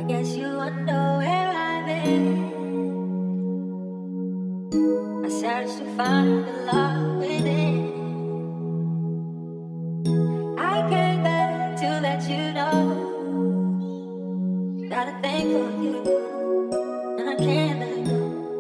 Guess you wonder where I've been. I searched to find the love within. I came back to let you know. Got a thing for you, and I can't let go.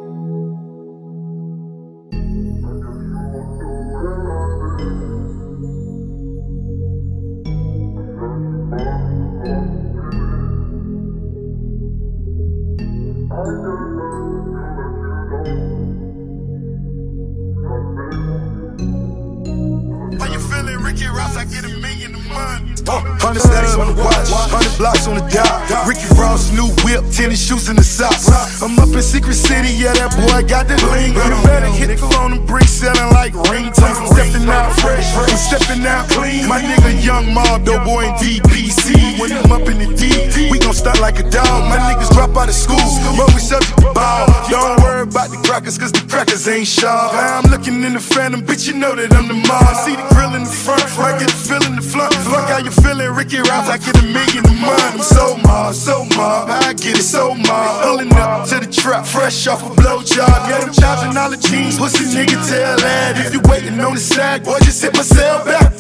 How you feeling, Ricky Ross? I get $1 million a month. 100 stacks on the watch, 100 blocks on the dot. Ricky Ross, new whip, tennis shoes in the socks. I'm up in Secret City, yeah, that boy got the bling. You better hit the phone and brick selling like ringtones. I'm stepping out fresh, I'm stepping out clean. My nigga Young Mob, dope boy in DPC. When I'm up in the D, we gon' start like a dog. My niggas drop out of school, but we subject to ball. Don't worry about the crackers, cause the crackers ain't sharp. I'm looking in the phantom, bitch, you know that I'm the mob. See the grill in the front, I get the feel in the front. Fuck how you feeling, Ricky Ross, I get $1 million a month. I'm so mob, I get it so mob. Pulling up to the trap, fresh off a blowjob. Yeah, them charging all the jeans, pussy nigga tell that. If you waiting on the sack, boy, just hit my cell back.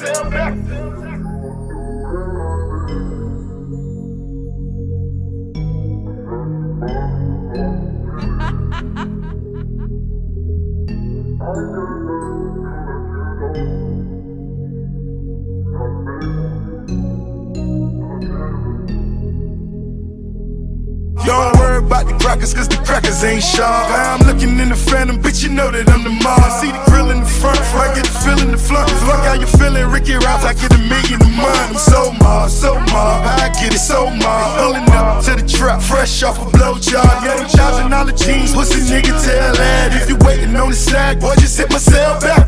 Don't worry about the crackers, cause the crackers ain't sharp. I'm looking in the phantom, bitch, you know that I'm the mob. See the grill in the front, I get the feel in the front. Fuck how you feeling, Ricky Ross, I get $1 million a month. I'm so mob, I get it so mob. Pulling up to the trap, fresh off a blowjob. Yeah, them charging all the jeans, pussy nigga tell that. If you waiting on the sack, boy, just hit my cell back.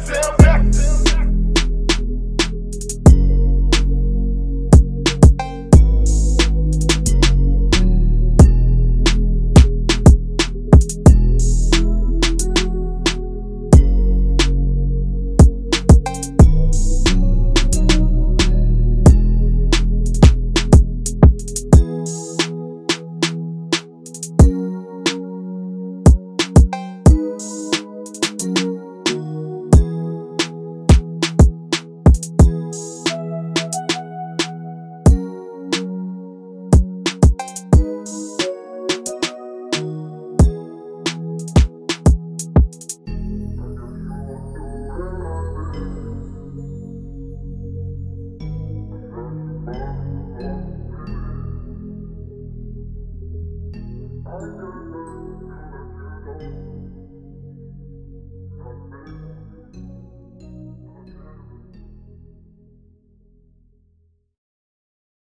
I